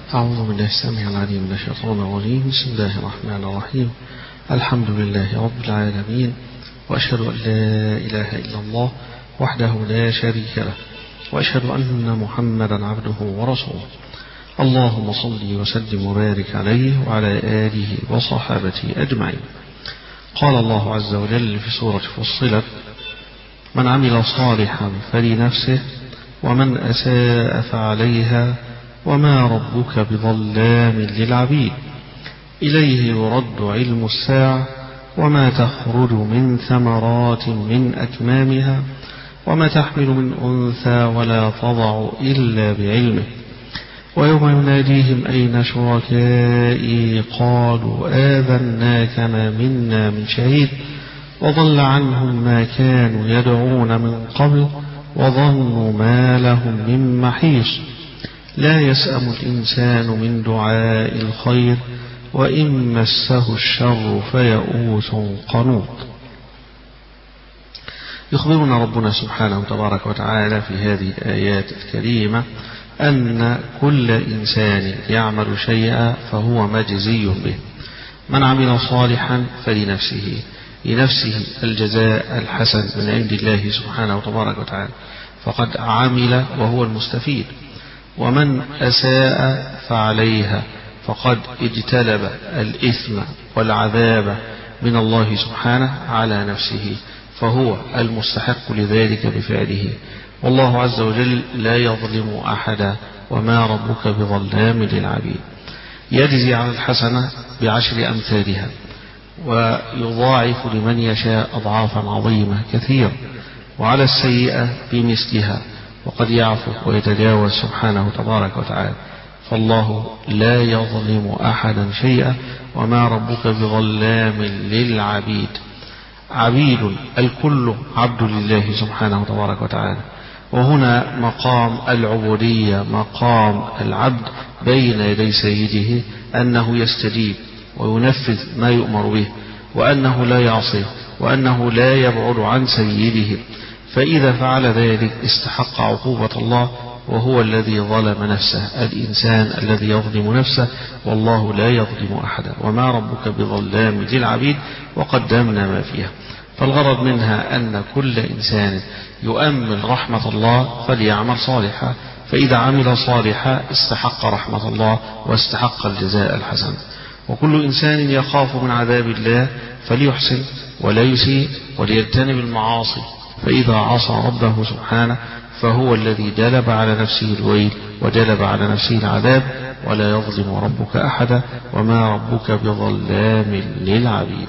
أعوذ بالله السميع العليم من الشيطان الرجيم. بسم الله الرحمن الرحيم. الحمد لله رب العالمين، وأشهد أن لا إله إلا الله وحده لا شريك له، وأشهد أن محمدا عبده ورسوله. اللهم صل وسلم وبارك عليه وعلى آله وصحابته أجمعين. قال الله عز وجل في سورة فصلت: من عمل صالحا فلنفسه ومن أساء فعليها وما ربك بظلام للعبيد. إليه يرد علم الساعة وما تخرج من ثمرات من أكمامها وما تحمل من أنثى ولا تضع إلا بعلمه. ويوم يناديهم أين شركائي قالوا آذناك ما منا من شهيد وضل عنهم ما كانوا يدعون من قبل وظنوا ما لهم من محيص. لا يسأم الإنسان من دعاء الخير وإن مسه الشر فيئوس قنوط. يخبرنا ربنا سبحانه تبارك وتعالى في هذه الآيات الكريمة أن كل إنسان يعمل شيئا فهو مجزي به. من عمل صالحا فلنفسه، لنفسه الجزاء الحسن من عند الله سبحانه تبارك وتعالى، فقد عمل وهو المستفيد. ومن أساء فعليها، فقد اجتلب الإثم والعذاب من الله سبحانه على نفسه، فهو المستحق لذلك بفعله. والله عز وجل لا يظلم أحدا وما ربك بظلام للعبيد. يجزي على الحسنة ب10 أمثالها ويضاعف لمن يشاء أضعافا عظيمة كثيرة، وعلى السيئة بمثلها، وقد يعفو ويتجاوز سبحانه تبارك وتعالى. فالله لا يظلم أحدا شيئا وما ربك بظلام للعبيد. عبيد الكل عبد لله سبحانه تبارك وتعالى، وهنا مقام العبودية، مقام العبد بين يدي سيده، أنه يستجيب وينفذ ما يؤمر به، وأنه لا يعصي، وأنه لا يبعد عن سيده. فإذا فعل ذلك استحق عقوبة الله، وهو الذي ظلم نفسه، الإنسان الذي يظلم نفسه، والله لا يظلم أحدا وما ربك بظلام للعبيد. وقدمنا ما فيها. فالغرض منها أن كل إنسان يؤمل رحمة الله فليعمل صالحا، فإذا عمل صالحا استحق رحمة الله واستحق الجزاء الحسن. وكل إنسان يخاف من عذاب الله فليحسن ولا يسيء وليجتنب المعاصي، فإذا عصى ربه سبحانه فهو الذي جلب على نفسه الويل وجلب على نفسه العذاب. ولا يظلم ربك أحدا وما ربك بظلام للعبيد.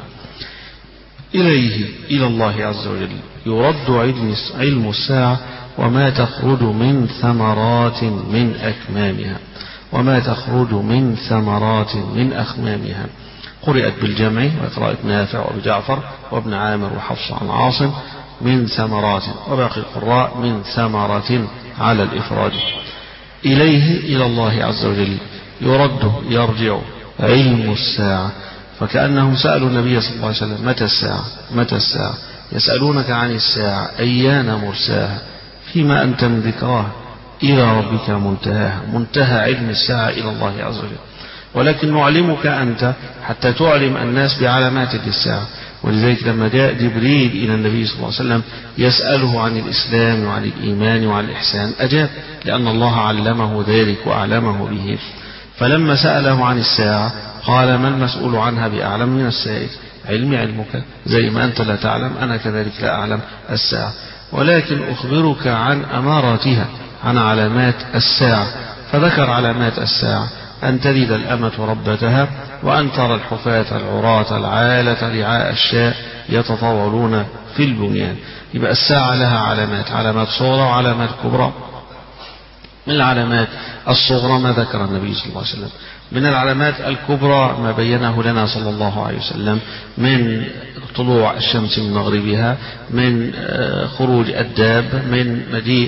إليه، إلى الله عز وجل، يرد علم الساعة وما تخرج من ثمرات من أكمامها وما تخرج من ثمرات من أخمامها. قرأت بالجمع وقراءة نافع وأبي جعفر وابن عامر وحفص عن عاصم من ثمرات، وباقي القراء من ثمرة على الإفراد. إليه، إلى الله عز وجل، يرد يرجع علم الساعة. فكأنهم سألوا النبي صلى الله عليه وسلم: متى الساعة؟ متى الساعة؟ يسألونك عن الساعة أيان مرساها فيما أنت من ذكراها إلى ربك منتهاها. منتهى علم الساعة إلى الله عز وجل، ولكن نعلمك أنت حتى تعلم الناس بعلامات للساعة. ولذلك لما جاء جبريل إلى النبي صلى الله عليه وسلم يسأله عن الإسلام وعن الإيمان وعن الإحسان أجاب، لأن الله علمه ذلك وأعلمه به. فلما سأله عن الساعة قال: ما المسؤول عنها بأعلم من السائل؟ علمي علمك، زي ما أنت لا تعلم أنا كذلك لا أعلم الساعة، ولكن أخبرك عن أماراتها، عن علامات الساعة. فذكر علامات الساعة: أن تلد الأمة ربتها، وأن ترى الحفاة العراة العالة رعاء الشاء يتطاولون في البنيان. يبقى الساعة لها علامات صغرى وعلامات كبرى. من العلامات الصغرى ما ذكر النبي صلى الله عليه وسلم. من العلامات الكبرى ما بينه لنا صلى الله عليه وسلم من طلوع الشمس من مغربها، من خروج الدابة، من مجيء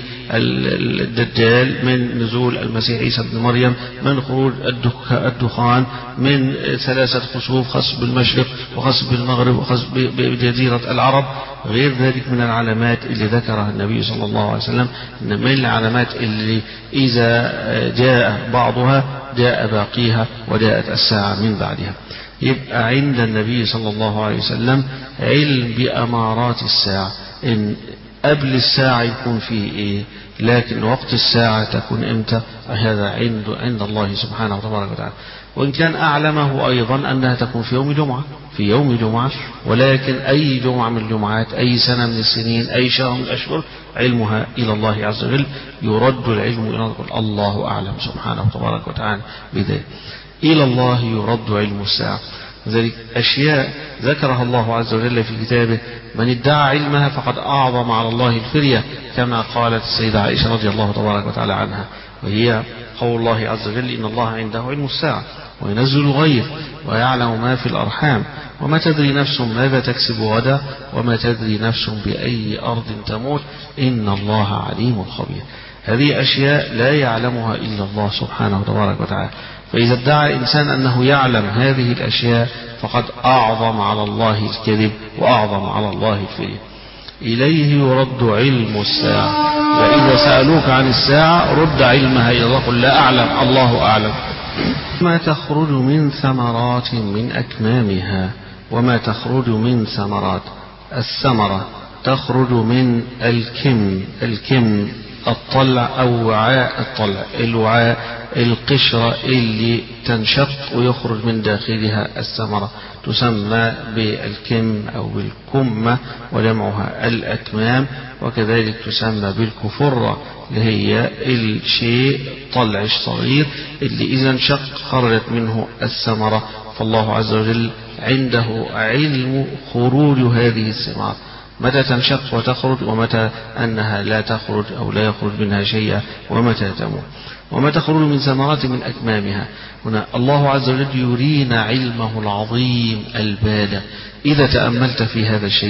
الدجال، من نزول المسيح عيسى بن مريم، من خروج الدخان، من 3 خسوف، خسف بالمشرق وخسف بالمغرب وخسف بجزيرة العرب. غير ذلك من العلامات اللي ذكرها النبي صلى الله عليه وسلم، من العلامات اللي إذا جاء بعضها جاء باقيها وجاءت الساعة من بعدها. يبقى عند النبي صلى الله عليه وسلم علم بأمارات الساعة، إن قبل الساعة يكون فيه إيه، لكن وقت الساعة تكون إمتى، هذا عند الله سبحانه وتعالى. وإن كان أعلمه أيضا أنها تكون في يوم جمعة، ولكن أي جمعة من الجمعات، أي سنة من السنين، أي شهر من الأشهر، علمها إلى الله عز وجل، يرد العلم إلى الله أعلم سبحانه وتعالى بذلك. إلى الله يرد علم الساعة. ذلك أشياء ذكرها الله عز وجل في كتابه، من ادعى علمها فقد أعظم على الله الفرية، كما قالت السيدة عائشة رضي الله تبارك وتعالى عنها، وهي قول الله عز وجل إن الله عنده علم الساعة وينزل الغيث ويعلم ما في الأرحام وما تدري نفس ماذا تكسب غدا وما تدري نفس بأي أرض تموت إن الله عليم خبير. هذه أشياء لا يعلمها إلا الله سبحانه تبارك وتعالى. فإذا ادعى إنسان أنه يعلم هذه الأشياء فقد أعظم على الله الكذب وأعظم على الله الفرية. إليه يرد علم الساعة، فإذا سألوك عن الساعة رد علمها إلى الله، قل لا أعلم الله أعلم. ما تخرج من ثمرات من أكمامها، وما تخرج من ثمرات، الثمرة تخرج من الكم الطلع أو وعاء الطلع، الوعاء القشرة اللي تنشق ويخرج من داخلها الثمرة، تسمى بالكم أو بالكمة وجمعها الأكمام، وكذلك تسمى بالكفرة اللي هي الشيء طلع صغير اللي إذا انشق خرجت منه الثمرة. فالله عز وجل عنده علم خروج هذه الثمار، متى تنشق وتخرج، ومتى أنها لا تخرج أو لا يخرج منها شيئا، ومتى تموت. وما تخرج من ثمرات من أكمامها، هنا الله عز وجل يرينا علمه العظيم البالغ. إذا تأملت في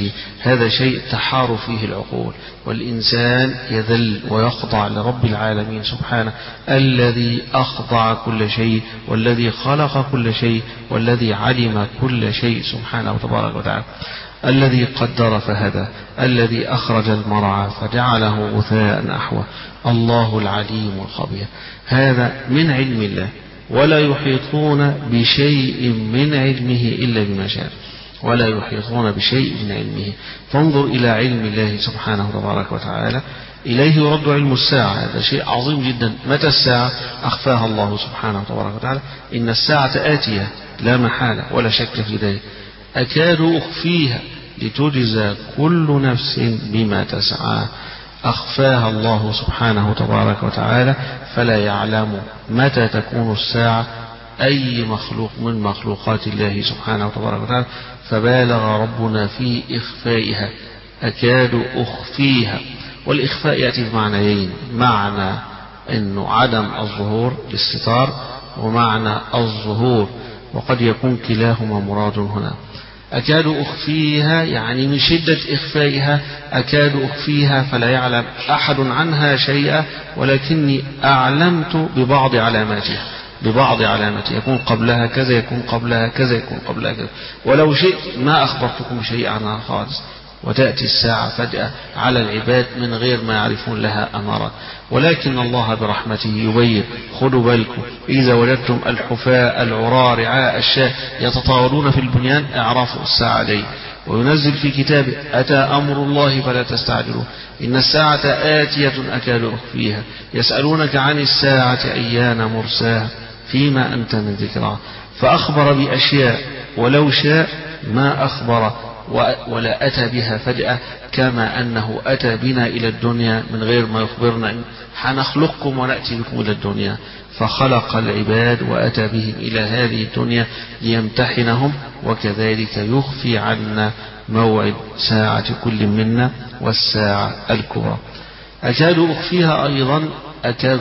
هذا شيء تحار فيه العقول، والإنسان يذل ويخضع لرب العالمين سبحانه، الذي أخضع كل شيء، والذي خلق كل شيء، والذي علم كل شيء سبحانه وتبارك وتعالى، الذي قدر فهدى، الذي أخرج المرعى فجعله غثاء أحوى، الله العليم الخبير. هذا من علم الله، ولا يحيطون بشيء من علمه إلا بما شاء، ولا يحيطون بشيء من علمه. فانظر إلى علم الله سبحانه تبارك وتعالى. إليه يرد علم الساعة، هذا شيء عظيم جدا. متى الساعة؟ أخفاها الله سبحانه تبارك وتعالى. إن الساعة آتية لا محالة ولا شك في ذلك، أكاد أخفيها لتجزى كل نفس بما تسعى. أخفاها الله سبحانه تبارك وتعالى، فلا يعلم متى تكون الساعة أي مخلوق من مخلوقات الله سبحانه تبارك وتعالى، فبالغ ربنا في إخفائها. أكاد أخفيها، والإخفاء يأتي بمعنيين، معنى أنه عدم الظهور للستار، ومعنى الظهور، وقد يكون كلاهما مراد هنا. أكاد أخفيها يعني من شدة إخفائها، أكاد أخفيها فلا يعلم أحد عنها شيئا، ولكني أعلمت ببعض علاماتها، يكون قبلها كذا، يكون قبلها كذا، يكون قبلها كذا، ولو شئت ما أخبرتكم شيئا عنها خالص. وتأتي الساعة فجأة على العباد من غير ما يعرفون لها أمارات، ولكن الله برحمته يبين. خذوا بالكم، إذا وجدتم الحفاة العراة رعاء الشاة يتطاولون في البنيان، اعرفوا الساعة دي. وينزل في كتابه أتى أمر الله فلا تستعجلوه إن الساعة آتية أكاد أخفيها يسألونك عن الساعة أيان مرساها فيما أنت من ذكرها. فأخبر بأشياء ولو شاء ما أخبر ولا أتى بها فجأة، كما أنه أتى بنا إلى الدنيا من غير ما يخبرنا إن حنخلقكم ونأتي بكم إلى الدنيا. فخلق العباد وأتى بهم إلى هذه الدنيا ليمتحنهم، وكذلك يخفي عنا موعد ساعة كل منا والساعة الكبرى. أكاد أخفيها أيضا، أكاد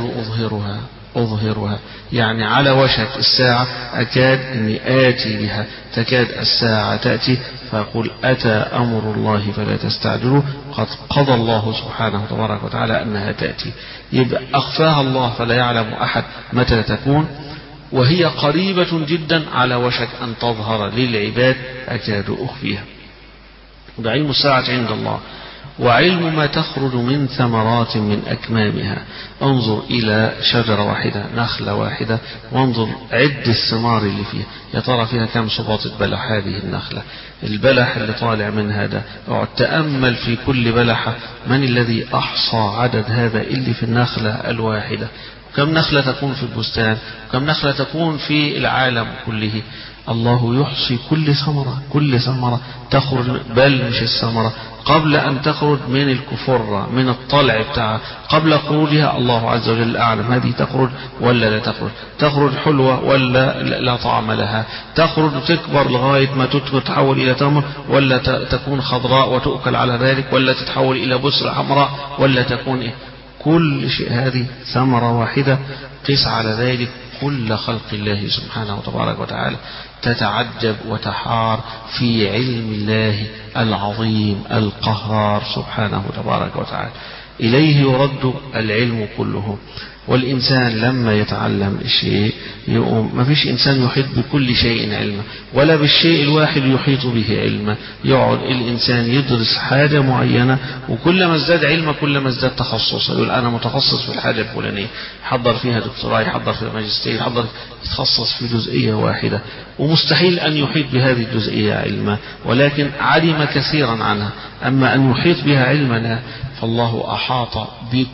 أظهرها يعني على وشك الساعة، أكاد أني آتي بها، تكاد الساعة تأتي، فأقول أتى أمر الله فلا تستعجلوا، قد قضى الله سبحانه تبارك وتعالى أنها تأتي. يبقى أخفاها الله فلا يعلم أحد متى تكون، وهي قريبة جدا على وشك أن تظهر للعباد، أكاد أخفيها. بعلم الساعة عند الله، وعلم ما تخرج من ثمرات من أكمامها. انظر إلى شجرة واحدة، نخلة واحدة، وانظر عد الثمار اللي فيها، يا ترى فيها كم سباطة بلح هذه النخلة، البلح اللي طالع من هذا، اقعد تأمل في كل بلحة، من الذي أحصى عدد هذا اللي في النخلة الواحدة؟ كم نخلة تكون في البستان، كم نخلة تكون في العالم كله؟ الله يحصي كل ثمرة، كل ثمرة تخرج، بل مش الثمرة، قبل أن تخرج من الكفرة، من الطلع بتاعها، قبل خروجها الله عز وجل أعلم هذه تخرج ولا لا تخرج، تخرج حلوة ولا لا طعم لها، تخرج تكبر لغاية ما تتحول إلى تمر، ولا تكون خضراء وتؤكل على ذلك، ولا تتحول إلى بسرة حمراء، ولا تكون إيه؟ كل شيء هذه ثمرة واحدة. قس على ذلك كل خلق الله سبحانه وتبارك وتعالى، تتعجب وتحار في علم الله العظيم القهار سبحانه وتبارك وتعالى. إليه يرد العلم كله. والإنسان لما يتعلم الشيء يقوم، ما فيش إنسان يحيط بكل شيء علما، ولا بالشيء الواحد يحيط به علما. يقعد الإنسان يدرس حاجة معينة، وكل ما ازداد علما كل ما ازداد تخصصا، يقول أنا متخصص في الحاجة الفلانية، يحضر فيها دكتوراه، يحضر في ماجستير، يتخصص في جزئية واحدة، ومستحيل أن يحيط بهذه الجزئية علما، ولكن علم كثيرا عنها. أما أن يحيط بها علما فالله أحاط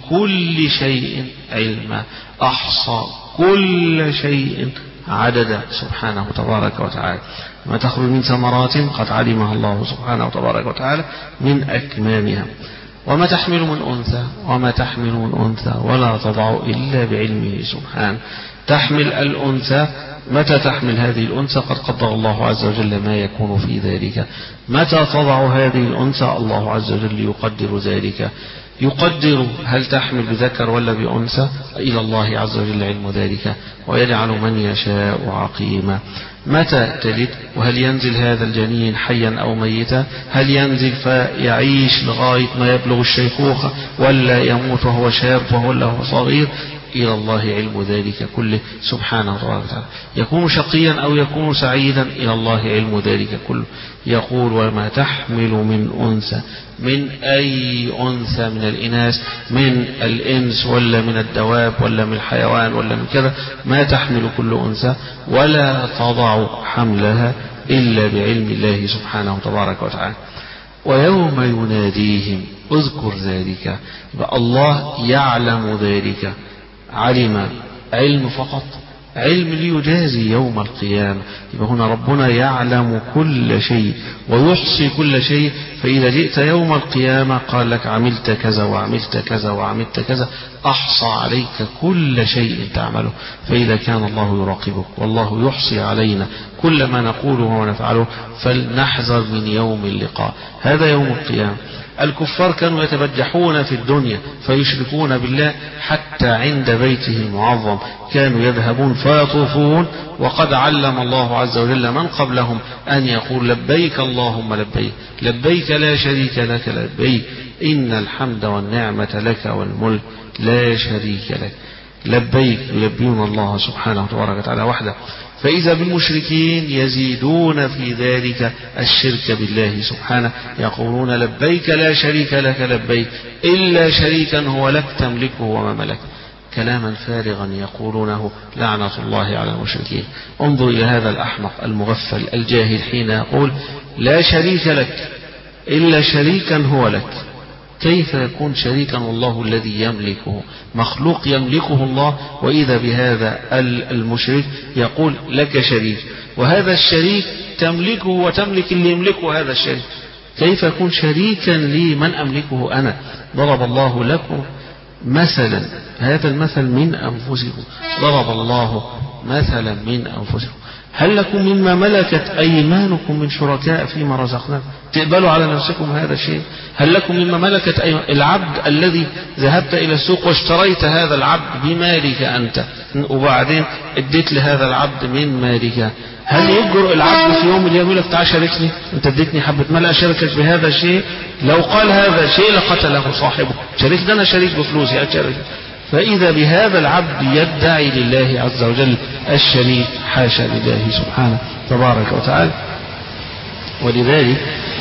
بكل شيء علما، أحصى كل شيء عددا سبحانه تبارك وتعالى. ما تخرج من ثمرات قد علمها الله سبحانه تبارك وتعالى من أكمامها. وما تحمل من أنثى، وما تحمل من أنثى ولا تضع إلا بعلمه سبحانه. تحمل الأنثى، متى تحمل هذه الأنثى؟ قد قدر الله عز وجل ما يكون في ذلك. متى تضع هذه الأنثى؟ الله عز وجل يقدر ذلك، يقدر هل تحمل بذكر ولا بأنثى، إلى الله عز وجل علم ذلك، ويجعل من يشاء عقيما. متى تلد، وهل ينزل هذا الجنين حيا أو ميتا، هل ينزل فيعيش لغاية ما يبلغ الشيخوخة، ولا يموت وهو شاب وهو صغير، إلى الله علم ذلك كله سبحانه وتعالى. يكون شقيا أو يكون سعيدا، إلى الله علم ذلك كله. يقول وما تحمل من أنثى، من أي أنثى من الإناث، من الإنس ولا من الدواب ولا من الحيوان ولا من كذا، ما تحمل كل أنثى ولا تضع حملها إلا بعلم الله سبحانه تبارك وتعالى. ويوم يناديهم اذكر ذلك، الله يعلم ذلك، علم فقط، علم ليجازي يوم القيامة. يبقى هنا ربنا يعلم كل شيء ويحصي كل شيء، فإذا جئت يوم القيامة قال لك عملت كذا وعملت كذا وعملت كذا، أحصى عليك كل شيء تعمله. فإذا كان الله يراقبك والله يحصي علينا كل ما نقوله ونفعله، فلنحذر من يوم اللقاء. هذا يوم القيامة. الكفار كانوا يتبجحون في الدنيا فيشركون بالله، حتى عند بيته المعظم كانوا يذهبون فيطوفون، وقد علم الله عز وجل من قبلهم أن يقول لبيك اللهم لبيك، لبيك لا شريك لك لبيك، إن الحمد والنعمة لك والملك لا شريك لك. لبيك، يلبون الله سبحانه وتبارك وتعالى وحده. فإذا بالمشركين يزيدون في ذلك الشرك بالله سبحانه، يقولون لبيك لا شريك لك لبيك إلا شريكا هو لك تملكه وما ملك. كلاما فارغا يقولونه، لعنة الله على المشركين. انظر إلى هذا الأحمق المغفل الجاهل حين يقول لا شريك لك إلا شريكا هو لك. كيف يكون شريكا والله الذي يملكه؟ مخلوق يملكه الله، وإذا بهذا المشرك يقول لك شريك، وهذا الشريك تملكه وتملك اللي يملكه هذا الشريك. كيف يكون شريكا لي من أملكه أنا؟ ضرب الله لكم مثلا، هذا المثل من أنفسكم، ضرب الله مثلا من أنفسكم، هل لكم مما ملكت أيمانكم من شركاء فيما رزقناكم؟ تقبلوا على نفسكم هذا الشيء؟ هل لكم مما ملكت العبد الذي ذهبت إلى السوق واشتريت هذا العبد بمالك أنت، وبعدين اديت لهذا العبد من مالك، هل يجرؤ العبد في يوم اليوم يقول لك تعال شاركني، انت اديتني حبة مال اشاركك بهذا الشيء؟ لو قال هذا الشيء لقتله صاحبه، شارك ده انا شريك بفلوسي اشارك. فإذا بهذا العبد يدعي لله عز وجل الشريك، حاشا لله سبحانه تبارك وتعالى. ولذلك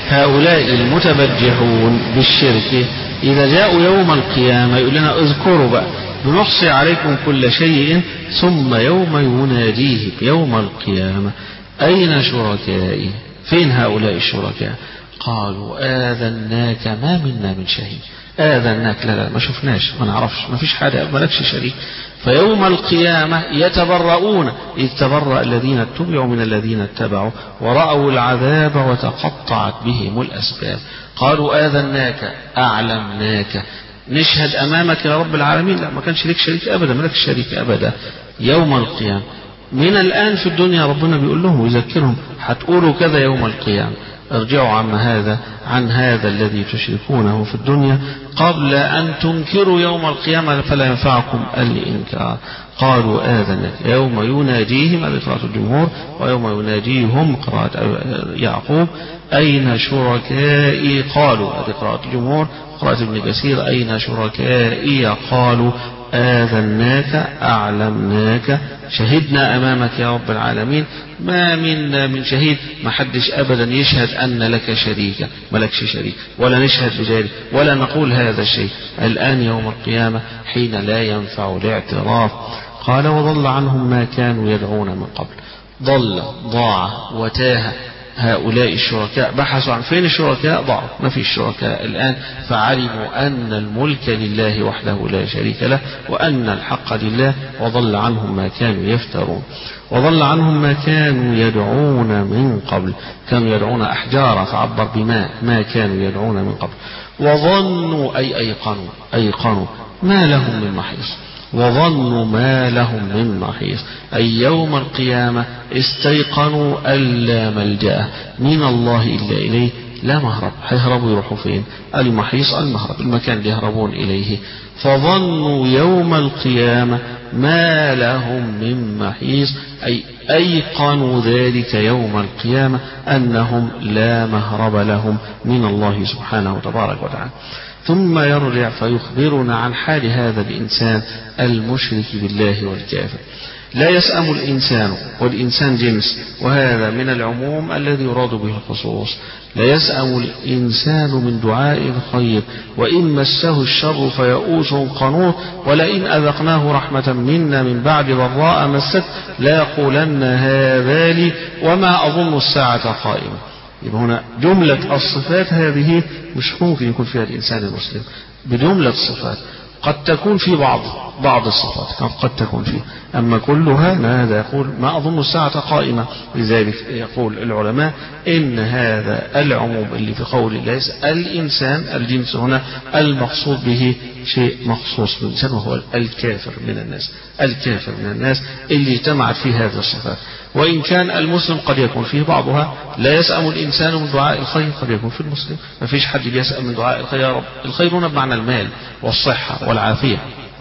هؤلاء المتبجحون بالشرك إذا جاءوا يوم القيامة يقول لنا اذكروا بقى بنحصي عليكم كل شيء ثم يوم يناديهم يوم القيامة أين شركائي؟ فين هؤلاء الشركاء؟ قالوا آذناك ما منا من شهيد. آذناك لا ما شفناش ما نعرفش ما فيش حاجة مالكش شريك. فيوم القيامة يتبرؤون إذ تبرأ الذين اتبعوا من الذين اتبعوا ورأوا العذاب وتقطعت بهم الأسباب. قالوا آذناك أعلمناك نشهد أمامك يا رب العالمين لا ما كانش لك شريك أبدا ما لكش شريك أبدا. يوم القيامة من الآن في الدنيا ربنا بيقول لهم ويذكرهم هتقولوا كذا يوم القيامة ارجعوا عن هذا الذي تشركونه في الدنيا قبل أن تنكروا يوم القيامة فلا ينفعكم الإنكار. قالوا آذنك يوم يناديهم هذه قراءة الجمهور ويوم يناديهم قراءة يعقوب أين شركائي قالوا هذه قراءة الجمهور قراءة ابن كثير أين شركائي قالوا آذناك أعلمناك شهدنا أمامك يا رب العالمين ما منا من شهيد ما حدش أبدا يشهد أن لك شريكا ملكش شريك ولا نشهد بذلك ولا نقول هذا الشيء. الآن يوم القيامة حين لا ينفع الاعتراف. قال وضل عنهم ما كانوا يدعون من قبل. ضل ضاع وتاه هؤلاء الشركاء بحثوا عن فين الشركاء ضاعوا ما في الشركاء الآن فعلموا أن الملك لله وحده لا شريك له وأن الحق لله وضل عنهم ما كانوا يفترون. وضل عنهم ما كانوا يدعون من قبل كانوا يدعون أحجارا فعبر بماء ما كانوا يدعون من قبل. وظنوا أي أيقنوا ما لهم من محيص وظنوا ما لهم من محيص أي يوم القيامة استيقنوا ألا ملجأ من الله إلا إليه لا مهرب هيهربوا يروحوا فين؟ المحيص المهرب المكان اللي يهربون إليه. فظنوا يوم القيامة ما لهم من محيص أي أيقنوا ذلك يوم القيامة أنهم لا مهرب لهم من الله سبحانه وتبارك وتعالى. ثم يرجع فيخبرنا عن حال هذا الإنسان المشرك بالله والكافر. لا يسأم الإنسان والإنسان جنس وهذا من العموم الذي يراد به الخصوص. لا يسأم الإنسان من دعاء الخير وإن مسه الشر فيئوس قنوط ولئن أذقناه رحمة منا من بعد ضراء مسته ليقولن هذا لي وما أظن الساعة قائمة. يبقى هنا جملة الصفات هذه مش ممكن يكون فيها الإنسان المسلم بجملة الصفات قد تكون في بعض الصفات قد تكون فيه أما كلها هذا يقول ما أظن الساعة قائمة. لذلك يقول العلماء إن هذا العموم اللي في قول الله الإنسان الجنس هنا المقصود به شيء مخصوص بالإنسان وهو الكافر من الناس اللي اجتمعت فيه هذه الصفات. وإن كان المسلم قد يكون فيه بعضها. لا يسأم الإنسان من دعاء الخير قد يكون في المسلم ما فيش حد يسأم من دعاء الخير يا رب. الخير هنا بمعنى المال والصحة والعافية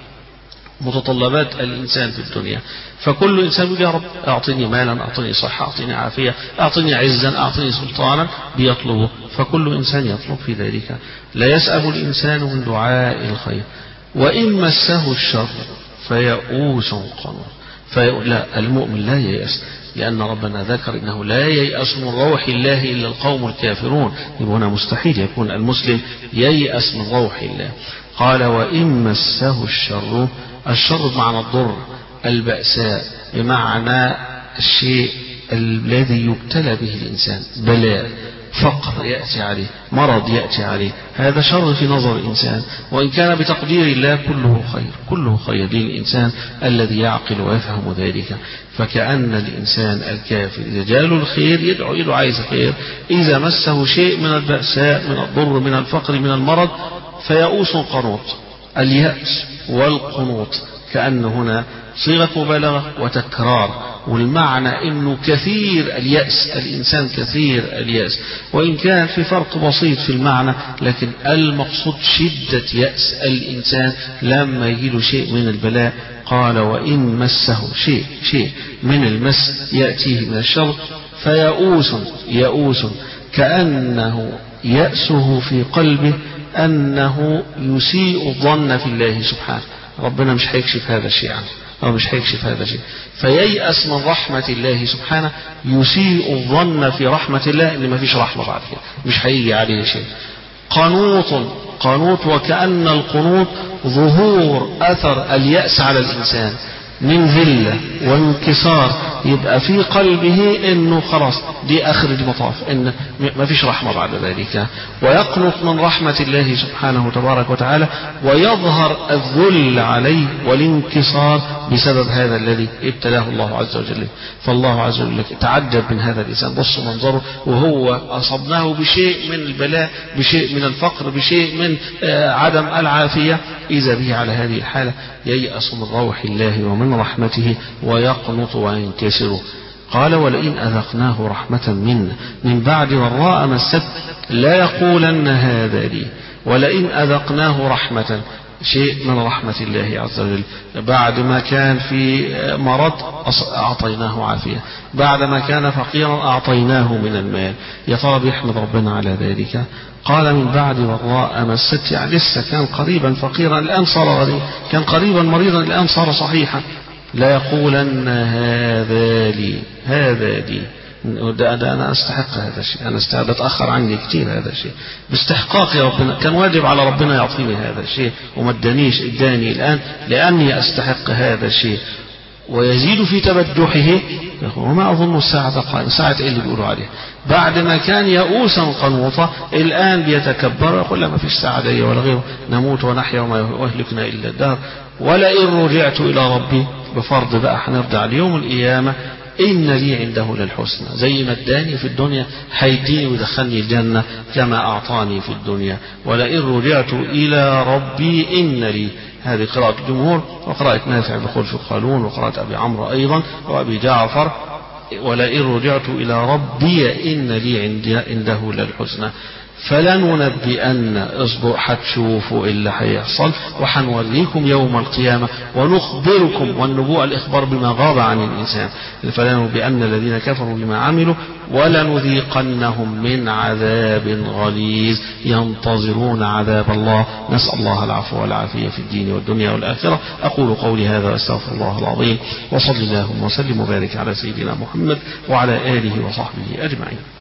متطلبات الإنسان في الدنيا. فكل إنسان يقول يا رب أعطني مالا أعطني صحة أعطني عافية أعطني عزا أعطني سلطانا بيطلبه. فكل إنسان يطلب في ذلك. لا يسأم الإنسان من دعاء الخير وإن مسه الشر فيئوس قنوط. لا المؤمن لا ييأس لأن ربنا ذكر إنه لا ييأس من روح الله إلا القوم الكافرون. هنا مستحيل يكون المسلم ييأس من روح الله. قال وإن مسه الشر بمعنى الضر البأساء بمعنى الشيء الذي يبتلى به الإنسان بلاء فقر يأتي عليه مرض يأتي عليه هذا شر في نظر الإنسان. وإن كان بتقدير الله كله خير للإنسان الذي يعقل ويفهم ذلك. فكأن الإنسان الكافر إذا جاله الخير يدعو عايز خير إذا مسه شيء من البأساء من الضر من الفقر من المرض فيئوس قنوط. اليأس والقنوط كأن هنا صيغة مبالغة وتكرار والمعنى إنه كثير اليأس الإنسان كثير اليأس وإن كان في فرق بسيط في المعنى لكن المقصود شدة يأس الإنسان لما يجيله شيء من البلاء. قال وإن مسه شيء من المس يأتيه من الشر فيئوس كأنه يأسه في قلبه أنه يسيء الظن في الله سبحانه. ربنا مش هيكشف هذا الشيء عنه أو مش هيكشف هذا الشيء، فييأس من رحمة الله سبحانه، يسيء الظن في رحمة الله إن ما فيش رحمة بعد كده، مش هيجي عليه شيء. قنوط، وكأن القنوط ظهور أثر اليأس على الإنسان من ذلة وانكسار، يبقى في قلبه انه خلاص دي اخر المطاف، ان ما فيش رحمة بعد ذلك، ويقنط من رحمة الله سبحانه تبارك وتعالى، ويظهر الذل عليه والانكسار بسبب هذا الذي ابتلاه الله عز وجل. فالله عز وجل تعجب من هذا الانسان، بص منظره وهو اصبناه بشيء من البلاء، بشيء من الفقر، بشيء من عدم العافية، إذا به على هذه الحالة ييأس من روح الله ومن رحمته ويقنط وينكسر. قال ولئن أذقناه رحمة منا من بعد ضراء مسته لا يقولن هذا لي. ولئن أذقناه رحمة، شيء من رحمة الله عز وجل، بعد ما كان في مرض أعطيناه عافية، بعد ما كان فقيرا أعطيناه من المال، يا ترى بيحمد ربنا على ذلك؟ قال من بعد ضراء مسته، يعني لسه كان قريبا فقيرا الآن صار غنيا، كان قريبا مريضا الآن صار صحيحا. لا يقولن هذا لي ده أنا أستحق هذا الشيء، أنا بتأخر عني كتير هذا الشيء باستحقاقي، ربنا كان واجب على ربنا يعطيني هذا الشيء وما ادانيش، اداني الآن لأني أستحق هذا الشيء. ويزيد في تبجحه، وما أظن الساعة قائمة، ساعة إيه اللي بيقولوا عليه، بعد ما كان يئوسا قنوطا الآن بيتكبر ويقول لا ما فيش ساعة دي ولا غيره، نموت ونحيا وما يهلكنا إلا الدهر. ولئن رجعت إلى ربي، بفرض بقى هنرجع ليوم القيامة، إن لي عنده للحسنى، زي ما اداني في الدنيا هيديني ويدخلني الجنة كما أعطاني في الدنيا. ولئن رجعت إلى ربي إن لي، هذه قراءة الجمهور، وقراءة نافع بخلف قالون، وقراءة أبي عمرو أيضا وأبي جعفر، ولئن رجعت إلى ربي إن لي عنده للحسنى. فلننبئن، اصبر هتشوفوا اللي هيحصل، وحنوريكم يوم القيامة ونخبركم، والنبوءة الإخبار بما غاب عن الإنسان. فلننبئن الذين كفروا بما عملوا ولنذيقنهم من عذاب غليظ، ينتظرون عذاب الله، نسأل الله العفو والعافية في الدين والدنيا والآخرة. أقول قولي هذا وأستغفر الله العظيم، وصلى اللهم وسلم وبارك على سيدنا محمد وعلى آله وصحبه أجمعين.